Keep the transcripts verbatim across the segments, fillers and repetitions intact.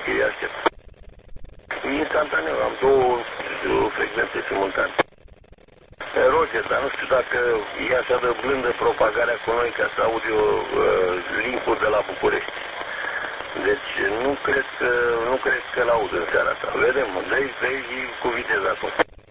îi aștept. Instantaneu, am două frecvențe simultane. Roger, dar nu știu dacă e așa de blândă propagarea cu noi ca să aud eu uh, link-ul de la București. Deci nu cred că, nu cred că l-aud în seara asta. Vedem, dă-i, dă-i cu viteză acum.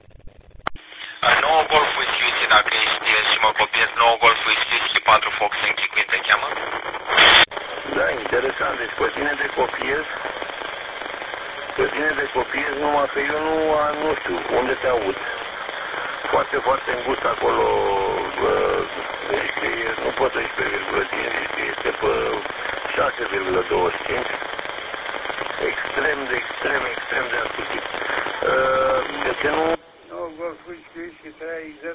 nouă Golf Whisky Whisky, dacă ești și mă copiezi, nouă Golf Whisky Whisky patru Fox în Chicuin te cheamă? Da, interesant, deci pe tine te copiez, pe tine te copiez, numai că eu nu, nu știu, unde te aud. Foarte, foarte îngust acolo, deci că e, nu pot doisprezece virgulă cinci, că este pe șase virgulă douăzeci și cinci. Extrem de, extrem, extrem de ascuțit. De ce nu? nouă Golf Whisky Whisky trei Z.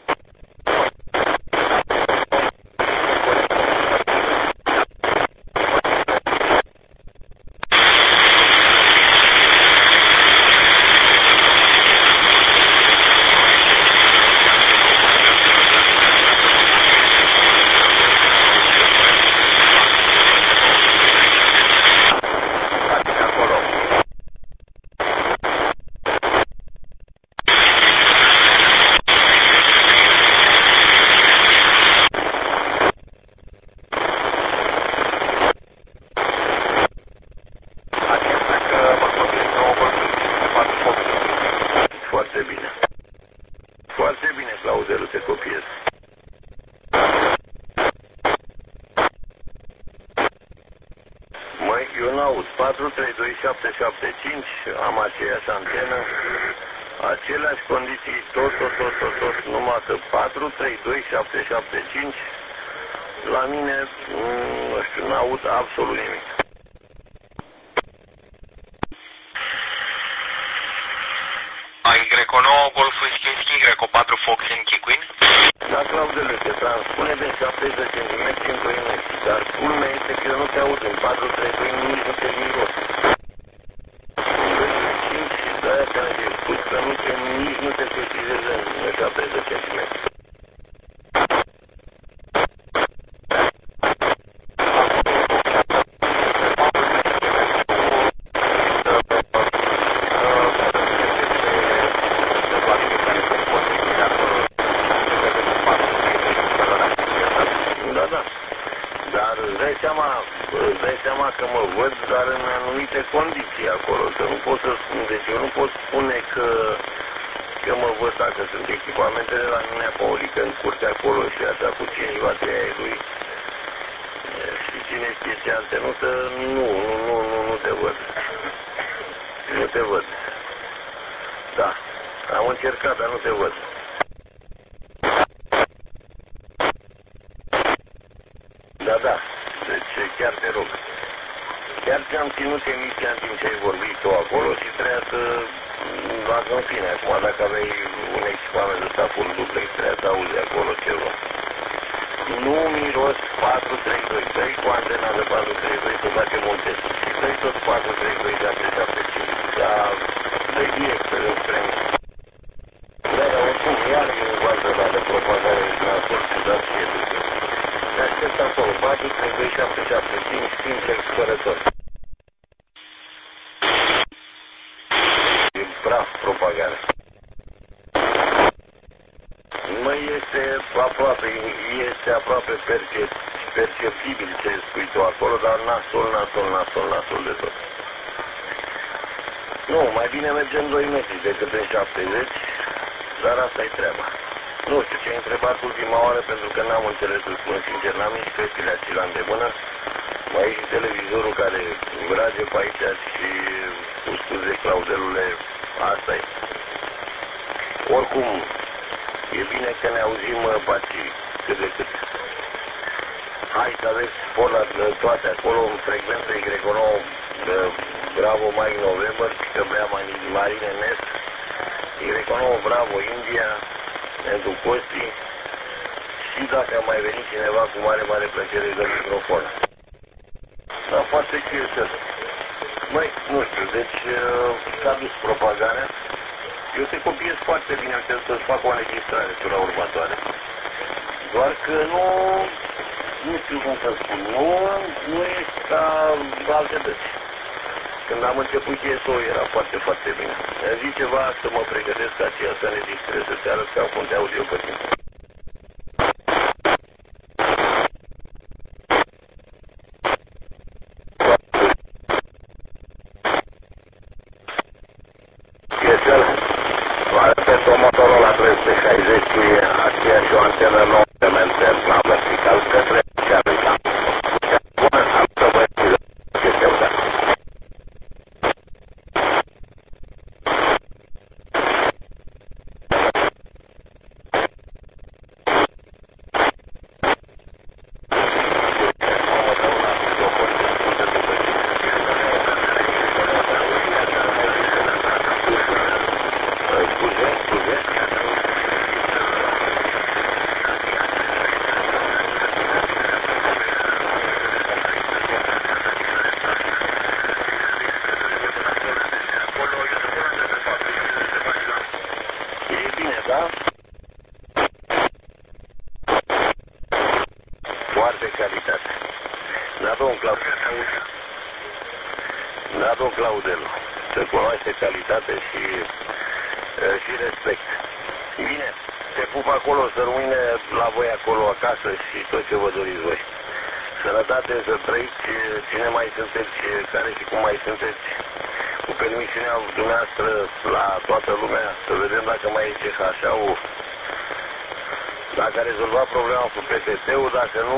Foarte bine. Foarte bine, Claudiu, te copiez. Măi, eu n-aud. patru trei doi șapte șapte cinci, am aceeași antenă, aceleași condiții, tot, tot, tot, tot, tot, numai că patru trei doi șapte șapte cinci, la mine, nu știu, n-aud absolut nimic. Y nouă Golf Whisky Whisky, Y patru Fox în Chicuin? Da, Claudiu, te transpune de șaptezeci de centimetri în doi metri, dar culmea este că eu nu te aud în patru trei doi, nici nu te miros. cinci și de-aia te-am spus că nu te, nici nu te sesizezi în șaptezeci de centimetri. Da, da. Dar îți dai seama, îți dai seama că mă văd, dar în anumite condiții acolo, că nu pot să spun, deci eu nu pot spune că, că mă văd dacă sunt echipamentele la mine Paulică în curte acolo și așa cu cinci vate ai lui și cine este antenută, nu, nu, nu, nu, nu te văd. Nu te văd. Da, am încercat, dar nu te văd. Da, da, deci chiar te rog. Chiar ți-am ținut emisia în timp ce ai vorbit tu acolo și trebuia să, dacă în fine, acum dacă aveai un echipament de ăsta full duplex, trebuia să auzi acolo ceva. Nu miros patru trei doi, dă-i cu antena de patru trei doi să facem un test și dă-i tot patru trei doi șapte șapte cinci, dar dă-i direct înspre mine. Da, dar oricum, iar e un val de la de propagare de transport și dați fie de zi. Te aștept acolo, patru trei doi șapte șapte cinci, simplex fărător. E praf propagare. Măi, este aproape, este aproape percep, perceptibil ce spui tu acolo, dar nasol, nasol, nasol, nasol de tot. Nu, mai bine mergem doi metri decât în șaptezeci, dar asta e treaba. Nu știu ce ai întrebat ultima oară, pentru că n-am înțeles, să spun sincer, n-am nici căștile astea la îndemână. Mai e și televizorul care rage pe aici și, cu scuze, Claudelule, asta e. Oricum, e bine că ne auzim pacii cât de cât. Hai să aveți polar toate acolo, în frecvență Y nouă, Bravo Mike November, că vrea Marine Nest, Y nouă Bravo India, pentru Costi, și dacă a mai venit cineva, cu mare, mare plăcere îi dă microfon. Da, foarte curios. Măi, nu știu, deci s-a dus propagarea. Eu te copiez foarte bine, trebuie să-ți fac o înregistrare pe la următoare. Doar că nu, nu știu cum să spun, nu, nu ești ca alte dăți. Când când am început E S O era foarte, foarte bine. Îmi zi ceva să mă pregătesc ca aceea să ne distrez, să te arăt ca un de audio pe tine. Pentru Motorola trei sute șaizeci, aceeași o antenă nouă element în plan vertical către cealaltă. Bună salută, băieților, ce se uda. Scuze, scuze. E bine, da? Foarte calitate. Da, domn Claudel. Da, domn Claudel. Se cunoaște calitate și, și respect. Bine, te pup acolo, să rămâne la voi acolo acasă și tot ce vă doriți voi. Sănătate, să trăiți, cine mai sunteți, care și cum mai sunteți. Cu permisiunea dumneavoastră la toată lumea, să vedem dacă mai e C H H-ul, dacă a rezolvat problema cu P T T-ul, dacă nu,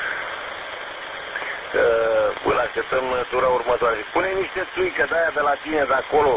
îl așteptăm tura următoare. Pune niște țuică de aia de la tine, de acolo.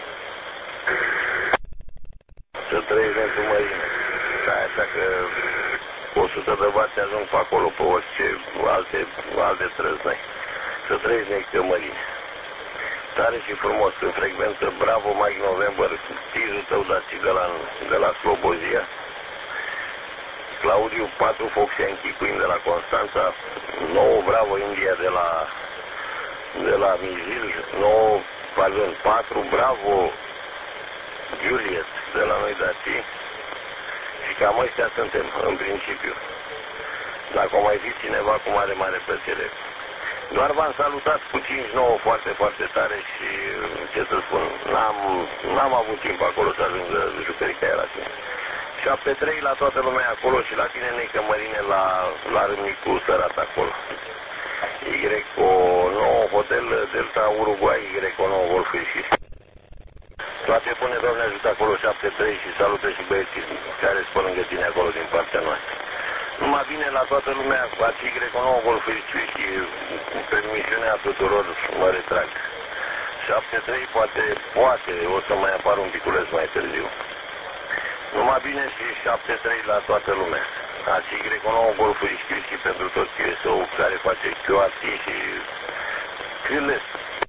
Să trăiești pentru mărime. Da, așa că o sută de vați ajung pe acolo, pe orice alte, alte trăznăi. Să trăiești niște mărime. Tare și frumos, în frecvență, bravo Mike November, tizul tău dați de la, de la Slobozia. Claudiu patru Foxia închipuind de la Constanța, nouă Bravo India de la de la Mijil, nouă, pardon, patru Bravo Juliet de la noi dați. Și cam ăștia suntem, în principiu. Dacă o mai fi cineva cu mare, mare plăcere. Doar v-am salutat cu cinci nouă foarte, foarte tare și, ce să spun, n-am avut timp acolo să ajung jucărica aia la tine. șapte trei la toată lumea acolo și la tine, Neică Mărine, la, la Râmnicu Sărat acolo. Y nouă Hotel Delta Uruguay, Y nouă Golf și toate bune, Doamne ajută acolo, șapte trei și salută și băieții care sunt pe lângă tine acolo din partea noastră. Numai bine la toată lumea, ați Y nouă Golf și cu permisiunea tuturor mă retrag. șapte trei poate, poate, o să mai apar un piculeț mai târziu. Numai bine și șapte trei la toată lumea. Ați Y nouă Golf și pentru toți E S O care face Q R T și Câles.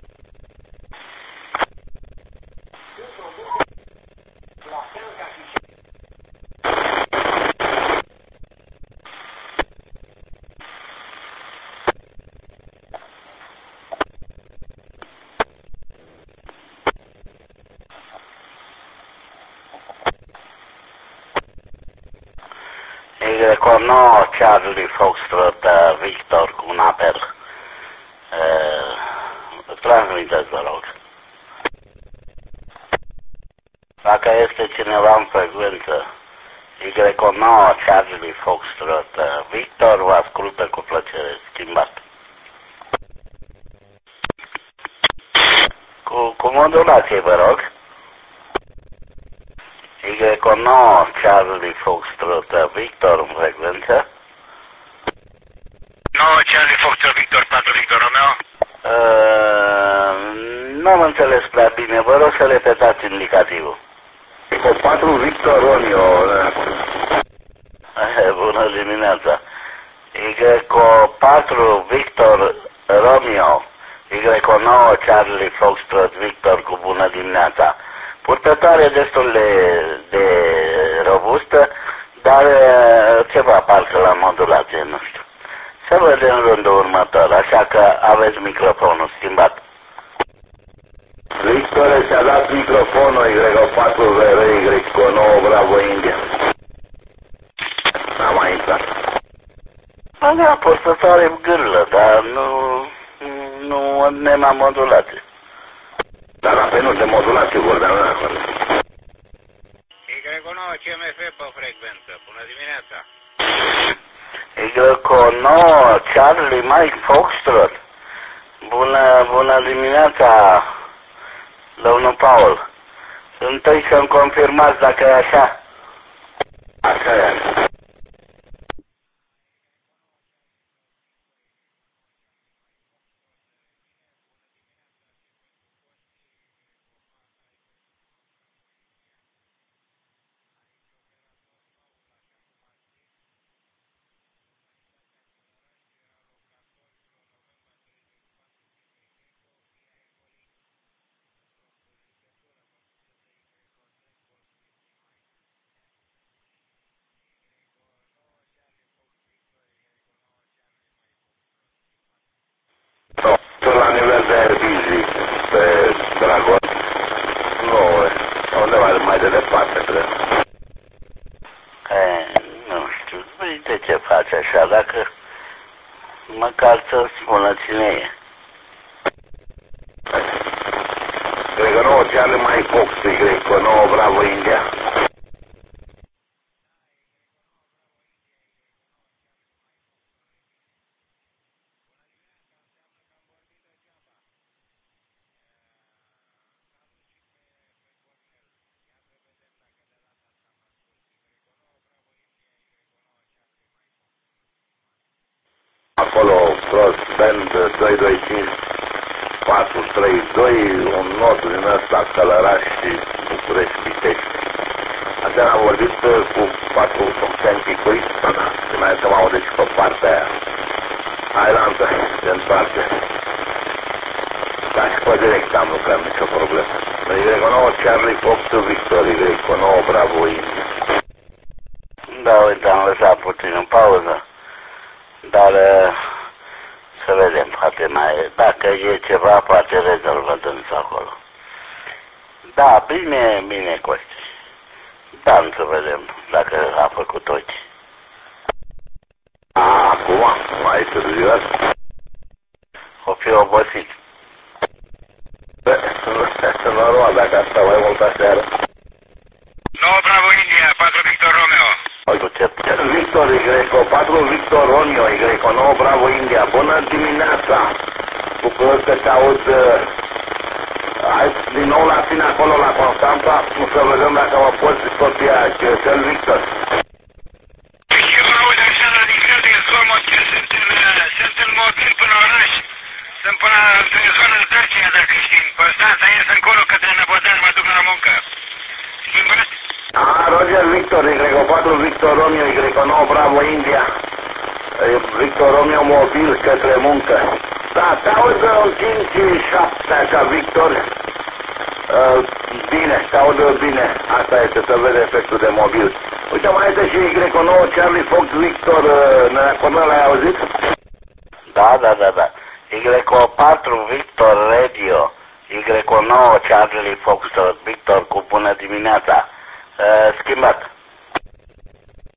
Y nouă Charlie Foxtrot Victor cu un apel. Uh, transmiteți, vă rog. Dacă este cineva în frecvență, Y nouă Charlie Foxtrot Victor vă ascultă cu plăcere. Schimbat. Cu, cu modulație, vă rog. Y nouă Charlie Foxtrot Victor în frecvență. nouă Charlie Foxtrot Victor patru Victor Romeo. Uh, nu am înțeles prea bine, vă rog să repetați indicativul. Cu patru Victor Romeo. Bună dimineața. Y patru Victor Romeo. Y nouă Charlie Foxtrot Victor cu bună dimineața. Purtătoare destul de, de robustă, dar ceva parcă la modulație, nu știu. Să vedem rândul următor, așa că aveți microfonul schimbat. Victor, și-a dat microfonul Y patru V R Y nouă Bravo India. N-am mai intrat. Avea purtătoare gârlă, dar nu, nu nema modulație. Dar la penul de modulație vorbeam noi acolo. Y nouă C M F pe frecvență. Bună dimineața. Y nouă Charlie Mike Foxtrot. Bună, bună dimineața, domnul Paul. Întâi să-mi confirmați dacă e așa. Așa e. Sunt la nivel de Erbizii, pe Dragon. Nu, undeva mai de departe, cred. E, nu știu, de ce face așa, dacă măcar să spună cine e. Cred că nouă Charlie mai Fox, cred că nouă Bravo India. Acolo, Cross Band doi doi cinci patru trei doi, un not din ăsta, Călăraș și București Pitești. Aseară am vorbit cu patru Scenticui, și mai să mă aude și pe partea aia. Ailantă, se întoarce. Dar și pe direct am lucrat, nicio problemă. Y nouă Charlie Fox Victor, Y nouă Bravo India. Da, uite, am lăsat puțin în pauză. Dar să vedem, poate mai, dacă e ceva, poate rezolvă dânsul acolo. Da, bine, bine, Costi. Da, să vedem dacă a făcut ochi. Acum, mai târziu. O fi obosit. Normal, dacă asta mai mult aseară. nouă Bravo India, patru Victor Romeo. Victor Y, patru Victor Romeo, Y nouă Bravo India. Bună dimineața! Bucur că te aud. Hai din nou la tine acolo la Constanța, să vedem dacă mă poți copia cel Victor. Și eu aud așa la nivel de zgomot că sunt în, sunt în mobil până oraș. Sunt până pe zona Dacia, dacă știm. Constanța ies încolo către Năbodan, mă duc la muncă. Schimbați? A, Roger Victor, Y patru Victor Romeo, Y nouă Bravo India. Victor Romeo mobil către muncă. Da, te aud un cinci șapte așa, Victor. Uh, bine, te aud bine. Asta este, să vede efectul de mobil. Uite, mai este și Y nouă Charlie Fox Victor, uh, până l-ai auzit? Da, da, da, da. Y patru Victor Radio, Y nouă Charlie Fox Victor cu bună dimineața. Uh, schimbat.